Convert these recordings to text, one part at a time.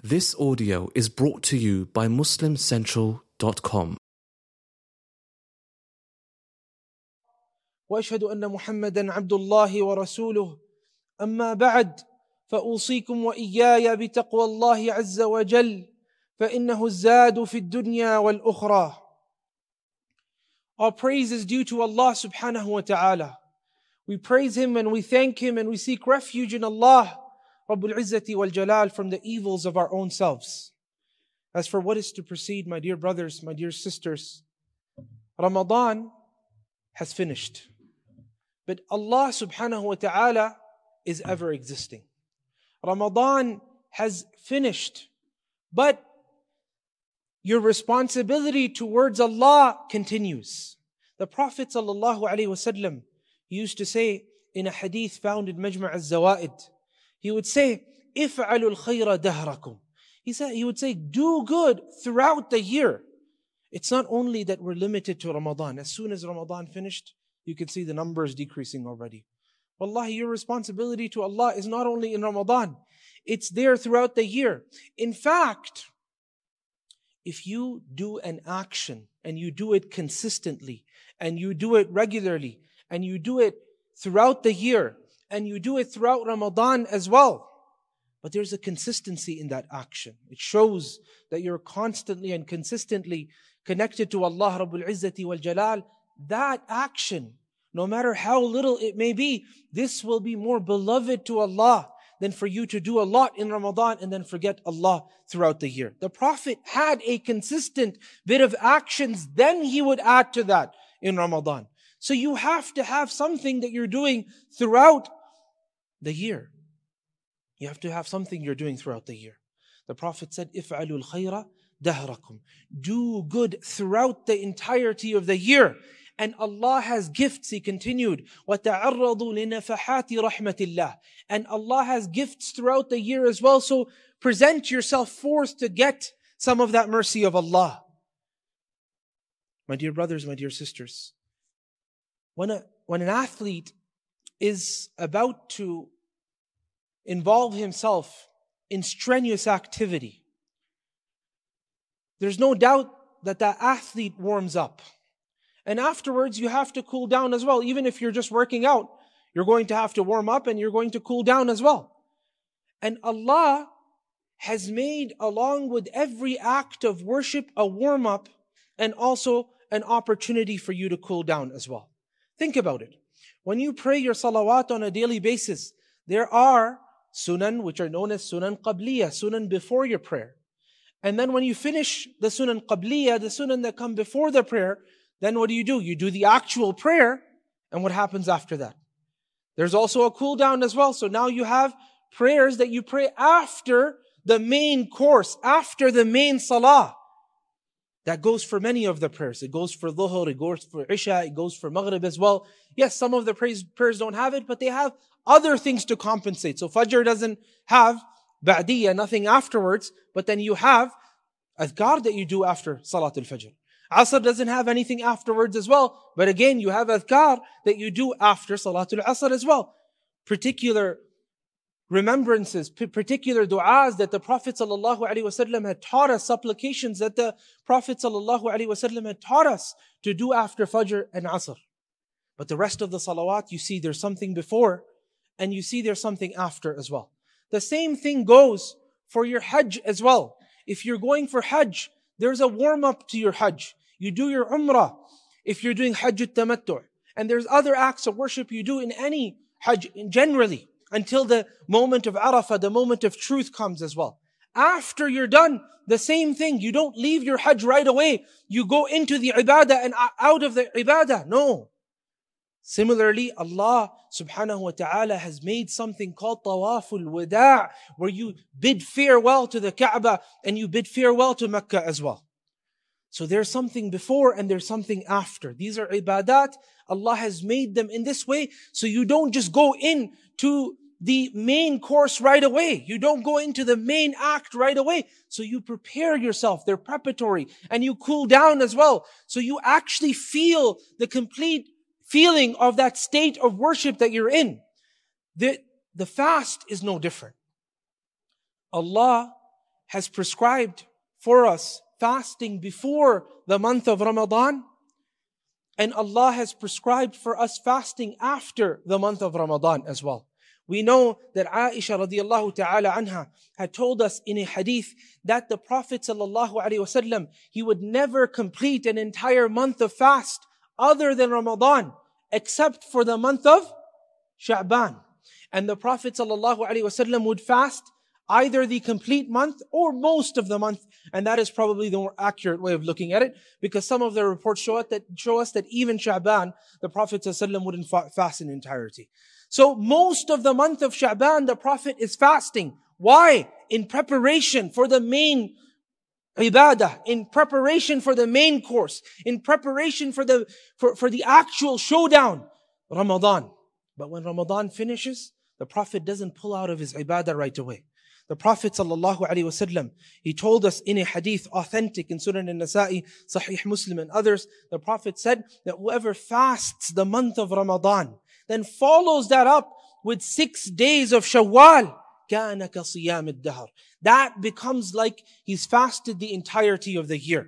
This audio is brought to you by MuslimCentral.com. وأشهد أن محمدا عبد الله ورسوله أما بعد فأوصيكم وإياي بتقوى الله عز وجل فإنه الزاد في الدنيا والأخرى. All praise is due to Allah subhanahu wa ta'ala. We praise Him and we thank Him and we seek refuge in Allah Rabbul Izzati wal Jalal from the evils of our own selves. As for what is to proceed, my dear brothers, my dear sisters, Ramadan has finished. But Allah subhanahu wa ta'ala is ever existing. Ramadan has finished, but your responsibility towards Allah continues. The Prophet sallallahu alaihi wasallam used to say in a hadith found in Majma' al-Zawaid, he would say, "If'alul khayra dahrakum." He would say, do good throughout the year. It's not only that we're limited to Ramadan. As soon as Ramadan finished, you can see the numbers decreasing already. Wallahi, your responsibility to Allah is not only in Ramadan. It's there throughout the year. In fact, if you do an action and you do it consistently and you do it regularly and you do it throughout the year and you do it throughout Ramadan as well, but there's a consistency in that action. It shows that you're constantly and consistently connected to Allah Rabbul Izzati wal Jalal. That action, no matter how little it may be, this will be more beloved to Allah than for you to do a lot in Ramadan and then forget Allah throughout the year. The Prophet had a consistent bit of actions, then he would add to that in Ramadan. So you have to have something that you're doing throughout the year. You have to have something you're doing throughout the year. The Prophet said, "If'alul khayra dahrakum." Do good throughout the entirety of the year. And Allah has gifts, he continued, وَتَعَرَّضُوا لِنَفَحَاتِ رَحْمَةِ اللَّهِ. And Allah has gifts throughout the year as well. So present yourself forth to get some of that mercy of Allah. My dear brothers, my dear sisters, when an athlete is about to involve himself in strenuous activity, there's no doubt that that athlete warms up. And afterwards, you have to cool down as well. Even if you're just working out, you're going to have to warm up and you're going to cool down as well. And Allah has made, along with every act of worship, a warm-up and also an opportunity for you to cool down as well. Think about it. When you pray your salawat on a daily basis, there are sunan which are known as sunan qabliya, sunan before your prayer. And then when you finish the sunan qabliya, the sunan that come before the prayer, then what do? You do the actual prayer, and what happens after that? There's also a cool down as well. So now you have prayers that you pray after the main course, after the main salah. That goes for many of the prayers. It goes for dhuhr, it goes for isha, it goes for maghrib as well. Yes, some of the prayers don't have it, but they have other things to compensate. So Fajr doesn't have ba'diyya, nothing afterwards, but then you have adhkar that you do after Salatul Fajr. Asr doesn't have anything afterwards as well, but again, you have adhkar that you do after Salatul Asr as well. Particular remembrances, particular du'as that the Prophet ﷺ had taught us, supplications that the Prophet ﷺ had taught us to do after Fajr and Asr. But the rest of the salawat, you see there's something before and you see there's something after as well. The same thing goes for your Hajj as well. If you're going for Hajj, there's a warm-up to your Hajj. You do your Umrah if you're doing Hajj al-Tamattu'. And there's other acts of worship you do in any Hajj generally until the moment of Arafah, the moment of truth comes as well. After you're done, the same thing. You don't leave your Hajj right away. You go into the ibadah and out of the ibadah. No. Similarly, Allah subhanahu wa ta'ala has made something called Tawaful Wada', where you bid farewell to the Kaaba and you bid farewell to Mecca as well. So there's something before and there's something after. These are ibadat. Allah has made them in this way, so you don't just go in to the main course right away. You don't go into the main act right away. So you prepare yourself. They're preparatory. And you cool down as well. So you actually feel the complete feeling of that state of worship that you're in. The fast is no different. Allah has prescribed for us fasting before the month of Ramadan, and Allah has prescribed for us fasting after the month of Ramadan as well. We know that Aisha radiallahu ta'ala anha had told us in a hadith that the Prophet sallallahu alaihi wasallam, he would never complete an entire month of fast other than Ramadan, except for the month of Sha'ban. And the Prophet sallallahu alaihi wasallam would fast either the complete month or most of the month. And that is probably the more accurate way of looking at it, because some of the reports show us that even Sha'ban, the Prophet ﷺ wouldn't fast in entirety. So most of the month of Sha'ban, the Prophet is fasting. Why? In preparation for the main ibadah, in preparation for the main course, in preparation for the actual showdown, Ramadan. But when Ramadan finishes, the Prophet doesn't pull out of his ibadah right away. The Prophet ﷺ, he told us in a hadith authentic in Sunan al-Nasa'i, Sahih Muslim and others, the Prophet said that whoever fasts the month of Ramadan, then follows that up with 6 days of Shawwal, كَانَ كَصِيَامِ الدَّهْرِ. That becomes like he's fasted the entirety of the year.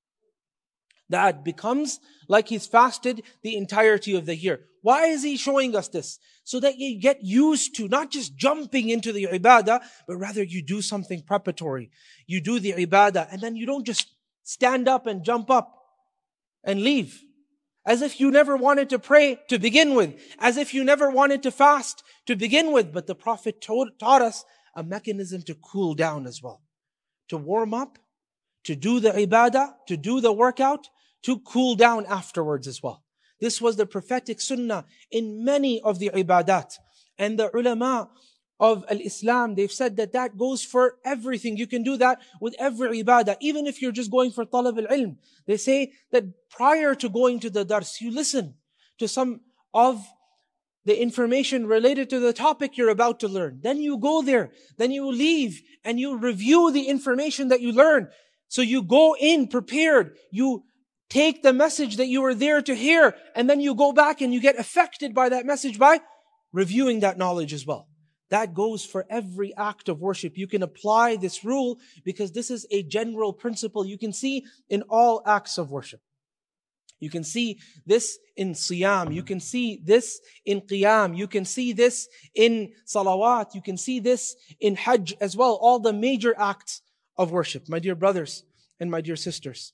That becomes like he's fasted the entirety of the year. Why is he showing us this? So that you get used to not just jumping into the ibadah, but rather you do something preparatory. You do the ibadah and then you don't just stand up and jump up and leave. As if you never wanted to pray to begin with. As if you never wanted to fast to begin with. But the Prophet taught us a mechanism to cool down as well. To warm up, to do the ibadah, to do the workout, to cool down afterwards as well. This was the prophetic sunnah in many of the ibadat. And the ulama of al-Islam, they've said that that goes for everything. You can do that with every ibadah, even if you're just going for talab al-ilm. They say that prior to going to the dars, you listen to some of the information related to the topic you're about to learn. Then you go there, then you leave, and you review the information that you learn. So you go in prepared, you take the message that you were there to hear, and then you go back and you get affected by that message by reviewing that knowledge as well. That goes for every act of worship. You can apply this rule because this is a general principle you can see in all acts of worship. You can see this in siyam. You can see this in qiyam. You can see this in salawat. You can see this in hajj as well. All the major acts of worship. My dear brothers and my dear sisters,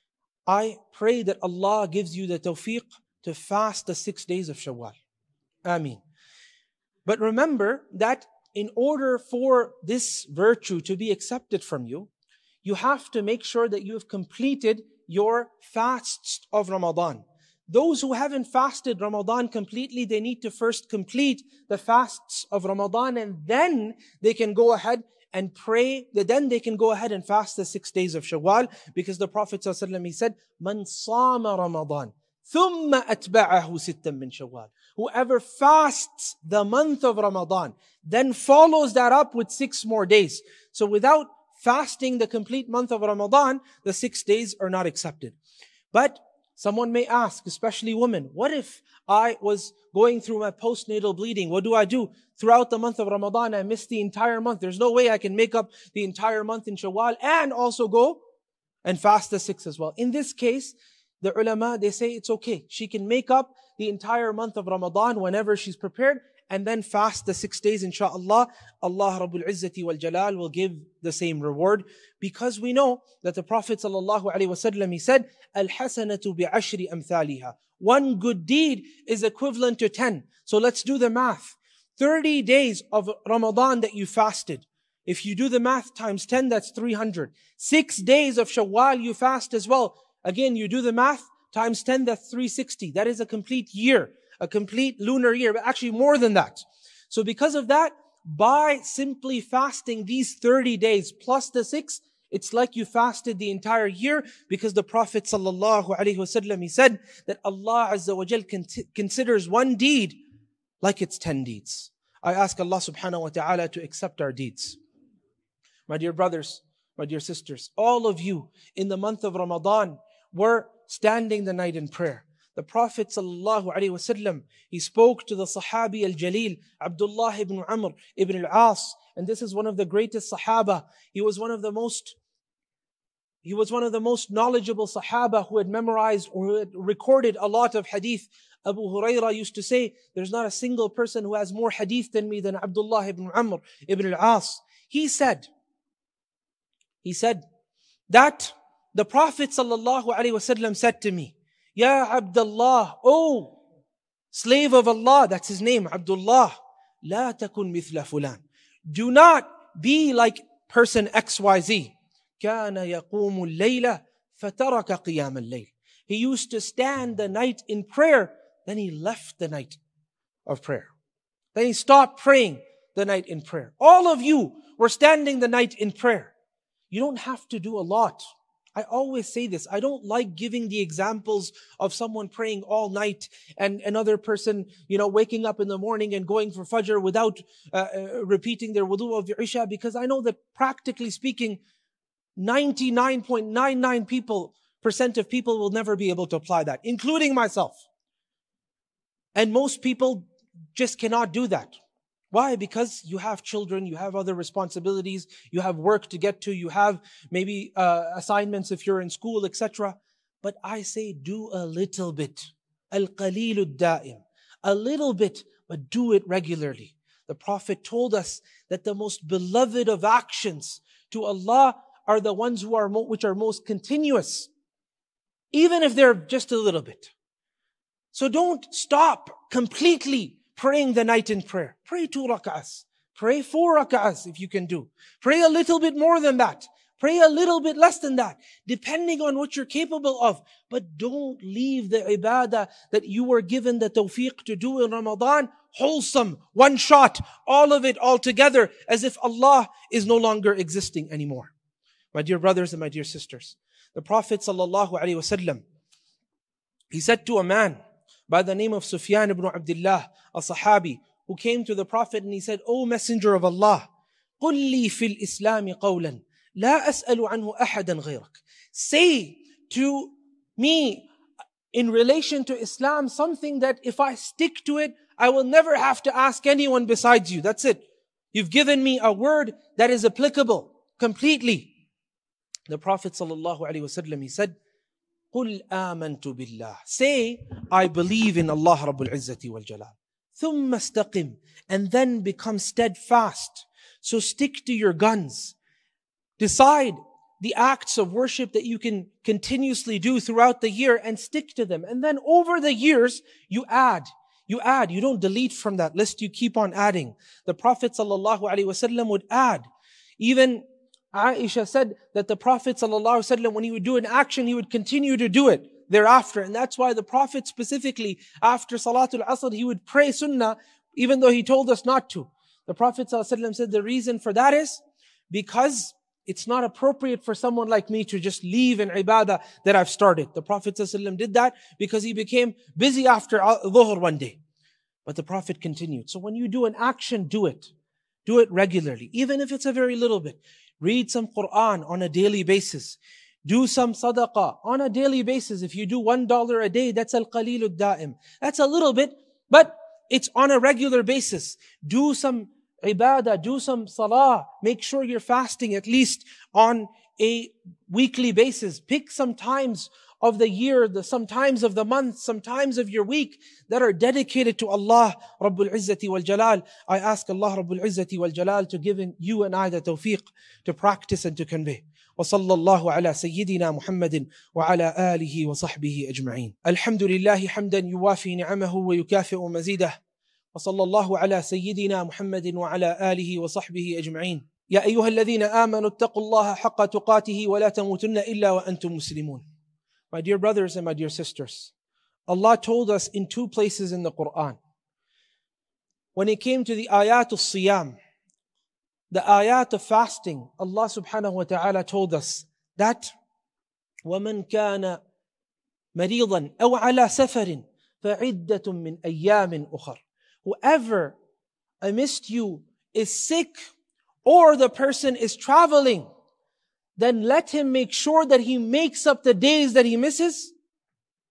I pray that Allah gives you the tawfiq to fast the 6 days of Shawwal. Ameen. But remember that in order for this virtue to be accepted from you, you have to make sure that you have completed your fasts of Ramadan. Those who haven't fasted Ramadan completely, they need to first complete the fasts of Ramadan, and then they can go ahead and pray, then they can go ahead and fast the 6 days of Shawwal, because the Prophet ﷺ, he said, "Man sama Ramadan, thumma atba'ahu sittan min Shawwal." Whoever fasts the month of Ramadan, then follows that up with 6 more days. So without fasting the complete month of Ramadan, the 6 days are not accepted. But someone may ask, especially women, what if I was going through my postnatal bleeding? What do I do? Throughout the month of Ramadan, I missed the entire month. There's no way I can make up the entire month in Shawwal and also go and fast the 6 as well. In this case, the ulama, they say it's okay. She can make up the entire month of Ramadan whenever she's prepared and then fast the 6 days, inshaAllah. Allah Rabbul Izzati wal Jalal will give the same reward, because we know that the Prophet ﷺ, he said, "Al-hasanatu bi'ashri amthaliha." One good deed is equivalent to 10. So let's do the math. 30 days of Ramadan that you fasted. If you do the math times 10, that's 300. 6 days of Shawwal you fast as well. Again, you do the math times 10, that's 360. That is a complete year, a complete lunar year, but actually more than that. So because of that, by simply fasting these 30 days plus the 6, it's like you fasted the entire year, because the Prophet ﷺ, he said that Allah Azza wa Jal considers one deed like it's 10 deeds. I ask Allah subhanahu wa ta'ala to accept our deeds. My dear brothers, my dear sisters, all of you in the month of Ramadan were standing the night in prayer. The The Prophet ﷺ, he spoke to the Sahabi al-Jalil, Abdullah ibn Amr ibn al-As, and this is one of the greatest Sahaba. He was one of the most knowledgeable Sahaba who had memorized or who had recorded a lot of hadith. Abu Hurairah used to say, there's not a single person who has more hadith than me than Abdullah ibn Amr ibn al-As. He said that the Prophet ﷺ said to me, Ya Abdullah, oh slave of Allah, that's his name, Abdullah, La takun mithla fulan. Do not be like person XYZ. كان يقوم الليل فترك قيام الليل. He used to stand the night in prayer, then he left the night of prayer. Then he stopped praying the night in prayer. All of you were standing the night in prayer. You don't have to do a lot. I always say this. I don't like giving the examples of someone praying all night and another person, waking up in the morning and going for Fajr without repeating their wudu of Isha, because I know that practically speaking, 99.99% of people will never be able to apply that, including myself. And most people just cannot do that. Why? Because you have children, you have other responsibilities, you have work to get to, you have maybe assignments if you're in school, etc. But I say do a little bit. Al-qalilu da'im. A little bit, but do it regularly. The Prophet told us that the most beloved of actions to Allah are the ones which are most continuous, even if they're just a little bit. So don't stop completely praying the night in prayer. Pray 2 rak'ahs. Pray 4 rak'ahs if you can do. Pray a little bit more than that. Pray a little bit less than that, depending on what you're capable of. But don't leave the ibadah that you were given the tawfiq to do in Ramadan wholesome, one shot, all of it all together, as if Allah is no longer existing anymore. My dear brothers and my dear sisters, the Prophet ﷺ, he said to a man by the name of Sufyan ibn Abdullah, a Sahabi, who came to the Prophet and he said, O Messenger of Allah, قُلْ لِي فِي الْإِسْلَامِ قَوْلًا لَا أَسْأَلُ عَنْهُ أَحَدًا غَيْرَكَ. Say to me in relation to Islam something that if I stick to it, I will never have to ask anyone besides you. That's it. You've given me a word that is applicable completely. The Prophet ﷺ, he said, قُلْ آمَنْتُ بِاللَّهِ. Say, I believe in Allah Rabbul Izzati wal Jalal. ثُمَّ اسْتَقِمْ. And then become steadfast. So stick to your guns. Decide the acts of worship that you can continuously do throughout the year and stick to them. And then over the years, you add. You don't delete from that list, you keep on adding. The Prophet ﷺ would add. Even Aisha said that the Prophet ﷺ, when he would do an action, he would continue to do it thereafter. And that's why the Prophet specifically, after Salatul Asr, he would pray sunnah, even though he told us not to. The Prophet ﷺ said the reason for that is because it's not appropriate for someone like me to just leave an ibadah that I've started. The Prophet ﷺ did that because he became busy after Dhuhr one day. But the Prophet continued. So when you do an action, do it. Do it regularly, even if it's a very little bit. Read some Quran on a daily basis. Do some sadaqah on a daily basis. If you do $1 a day, that's al-qalilu da'im. That's a little bit, but it's on a regular basis. Do some ibadah, do some salah. Make sure you're fasting at least on a weekly basis. Pick some times of the year, some times of the month, some times of your week that are dedicated to Allah Rabbul Izzati wal Jalal. I ask Allah Rabbul Izzati wal Jalal to give you and I the tawfiq to practice and to convey. وصلى الله على سيدنا محمد وعلى آله وصحبه أجمعين. الحمد لله حمدا يوافي نعمه ويكافئ مزيده. وصلى الله على سيدنا محمد وعلى آله وصحبه أجمعين. يا أيها الذين آمنوا اتقوا الله حق تقاته ولا تموتن إلا وأنتم مسلمون. My dear brothers and my dear sisters, Allah told us in 2 places in the Quran. When it came to the ayat al-siyam, the ayat of fasting, Allah subhanahu wa ta'ala told us that وَمَنْ كَانَ مَرِيضًا أَوْ عَلَى سَفَرٍ فَعِدَّةٌ مِّنْ أَيَّامٍ أُخَرٍ. Whoever amidst you is sick or the person is traveling, then let him make sure that he makes up the days that he misses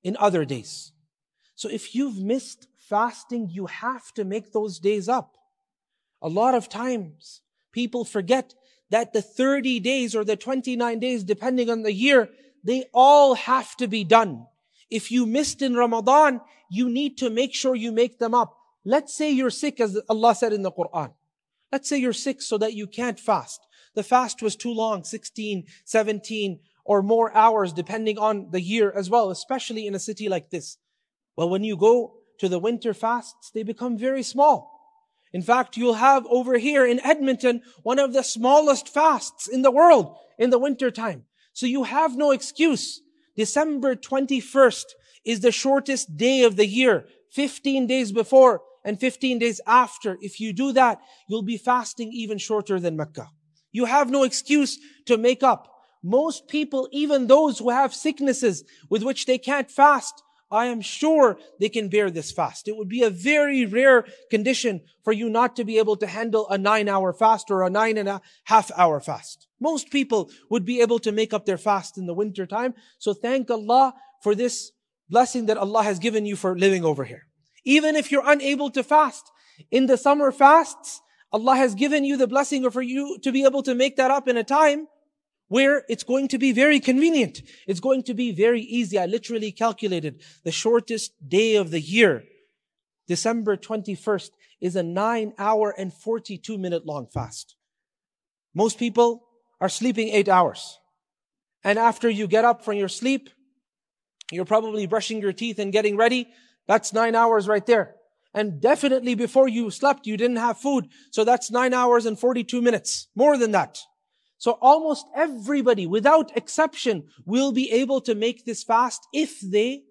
in other days. So if you've missed fasting, you have to make those days up. A lot of times, people forget that the 30 days or the 29 days, depending on the year, they all have to be done. If you missed in Ramadan, you need to make sure you make them up. Let's say you're sick, as Allah said in the Quran. Let's say you're sick so that you can't fast. The fast was too long, 16, 17 or more hours, depending on the year as well, especially in a city like this. Well, when you go to the winter fasts, they become very small. In fact, you'll have over here in Edmonton, one of the smallest fasts in the world in the winter time. So you have no excuse. December 21st is the shortest day of the year, 15 days before and 15 days after. If you do that, you'll be fasting even shorter than Mecca. You have no excuse to make up. Most people, even those who have sicknesses with which they can't fast, I am sure they can bear this fast. It would be a very rare condition for you not to be able to handle a 9-hour fast or a 9.5-hour fast. Most people would be able to make up their fast in the winter time. So thank Allah for this blessing that Allah has given you for living over here. Even if you're unable to fast in the summer fasts, Allah has given you the blessing for you to be able to make that up in a time where it's going to be very convenient. It's going to be very easy. I literally calculated the shortest day of the year, December 21st, is a 9-hour and 42-minute long fast. Most people are sleeping 8 hours. And after you get up from your sleep, you're probably brushing your teeth and getting ready. That's 9 hours right there. And definitely before you slept, you didn't have food. So that's 9 hours and 42 minutes. More than that. So almost everybody, without exception, will be able to make this fast if they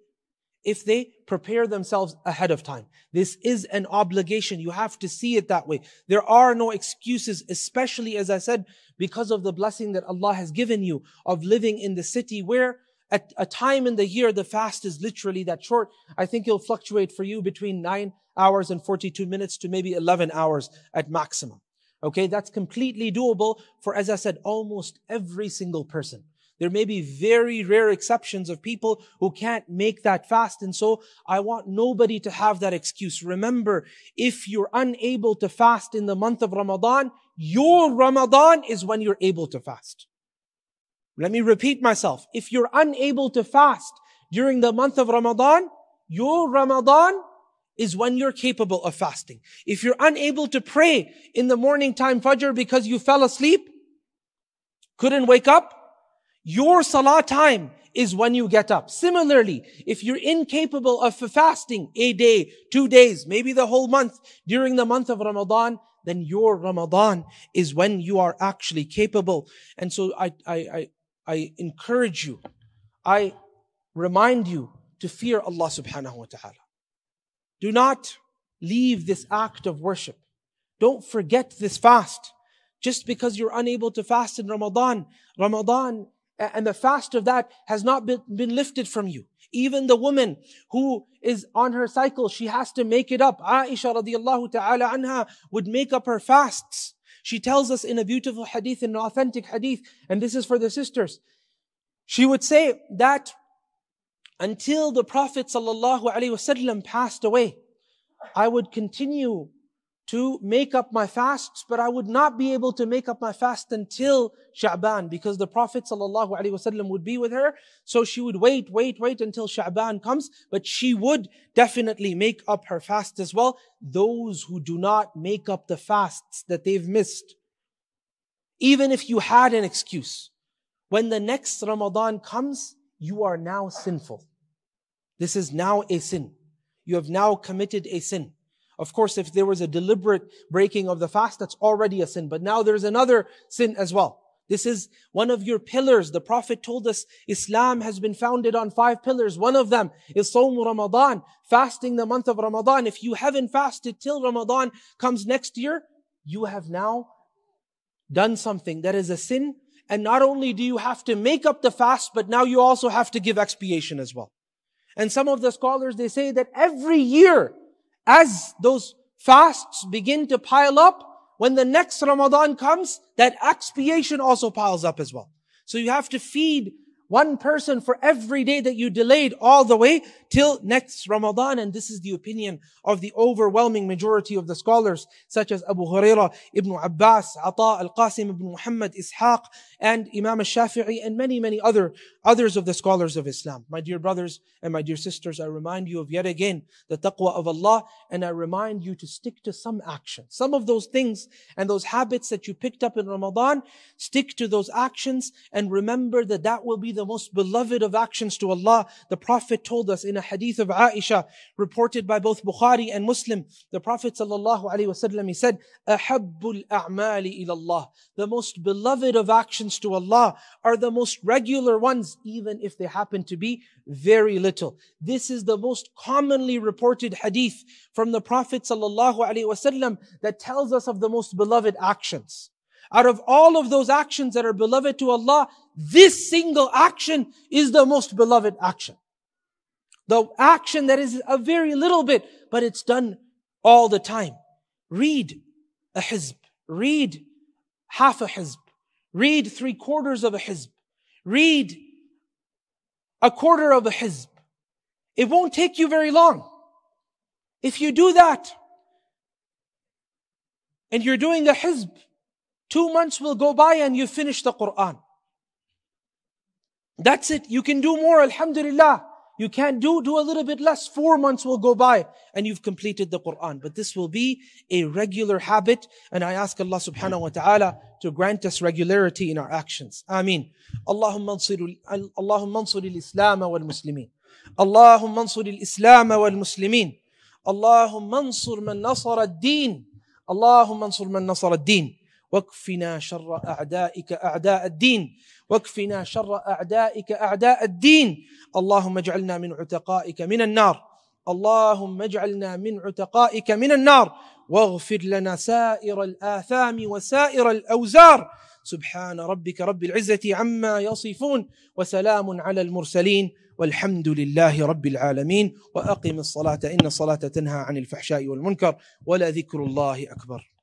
prepare themselves ahead of time. This is an obligation. You have to see it that way. There are no excuses, especially, as I said, because of the blessing that Allah has given you of living in the city where at a time in the year, the fast is literally that short. I think it'll fluctuate for you between 9 hours and 42 minutes to maybe 11 hours at maximum. Okay, that's completely doable for, as I said, almost every single person. There may be very rare exceptions of people who can't make that fast. And so I want nobody to have that excuse. Remember, if you're unable to fast in the month of Ramadan, your Ramadan is when you're able to fast. Let me repeat myself. If you're unable to fast during the month of Ramadan, your Ramadan is when you're capable of fasting. If you're unable to pray in the morning time Fajr because you fell asleep, couldn't wake up, your salah time is when you get up. Similarly, if you're incapable of fasting a day, 2 days, maybe the whole month during the month of Ramadan, then your Ramadan is when you are actually capable. And so I encourage you, I remind you to fear Allah subhanahu wa ta'ala. Do not leave this act of worship. Don't forget this fast. Just because you're unable to fast in Ramadan and the fast of that has not been lifted from you. Even the woman who is on her cycle, she has to make it up. Aisha radiallahu ta'ala anha would make up her fasts. She tells us in a beautiful hadith, an authentic hadith, and this is for the sisters. She would say that until the Prophet ﷺ passed away, I would continue to make up my fasts, but I would not be able to make up my fast until Sha'ban, because the Prophet ﷺ would be with her. So she would wait until Sha'ban comes, but she would definitely make up her fast as well. Those who do not make up the fasts that they've missed, even if you had an excuse, when the next Ramadan comes, you are now sinful. This is now a sin. You have now committed a sin. Of course, if there was a deliberate breaking of the fast, that's already a sin. But now there's another sin as well. This is one of your pillars. The Prophet told us Islam has been founded on 5 pillars. One of them is Sawm Ramadan, fasting the month of Ramadan. If you haven't fasted till Ramadan comes next year, you have now done something that is a sin. And not only do you have to make up the fast, but now you also have to give expiation as well. And some of the scholars, they say that every year, as those fasts begin to pile up, when the next Ramadan comes, that expiation also piles up as well. So you have to feed One person for every day that you delayed all the way till next Ramadan. And this is the opinion of the overwhelming majority of the scholars, such as Abu Hurairah, Ibn Abbas, Ata, Al-Qasim ibn Muhammad, Ishaq, and Imam al-Shafi'i, and many others of the scholars of Islam. My dear brothers and my dear sisters, I remind you of yet again the taqwa of Allah, and I remind you to stick to some action. Some of those things and those habits that you picked up in Ramadan, stick to those actions and remember that that will be the most beloved of actions to Allah. The Prophet told us in a hadith of Aisha, reported by both Bukhari and Muslim, the Prophet ﷺ, he said, أَحَبُّ الْأَعْمَالِ إِلَى اللَّهِ. The most beloved of actions to Allah are the most regular ones, even if they happen to be very little. This is the most commonly reported hadith from the Prophet ﷺ that tells us of the most beloved actions. Out of all of those actions that are beloved to Allah, this single action is the most beloved action. The action that is a very little bit, but it's done all the time. Read a hizb. Read half a hizb. Read 3/4 of a hizb. Read a quarter of a hizb. It won't take you very long. If you do that, and you're doing a hizb, 2 months will go by and you finish the Quran. That's it. You can do more, alhamdulillah. You can't do a little bit less. 4 months will go by and you've completed the Quran. But this will be a regular habit. And I ask Allah subhanahu wa ta'ala to grant us regularity in our actions. Ameen. Allahumma ansur al-Islam wal-Muslimin. Allahumma ansur al-Islam wal-Muslimin. Allahumma ansur man nasara ad-din. Allahumma ansur man nasara ad-din. واكفنا شر أعدائك أعداء الدين واكفنا شر أعدائك أعداء الدين اللهم اجعلنا من عتقائك من النار اللهم اجعلنا من عتقائك من النار واغفر لنا سائر الآثام وسائر الأوزار سبحان ربك رب العزة عما يصفون وسلام على المرسلين والحمد لله رب العالمين وأقم الصلاة إن الصلاة تنهى عن الفحشاء والمنكر ولذكر الله أكبر.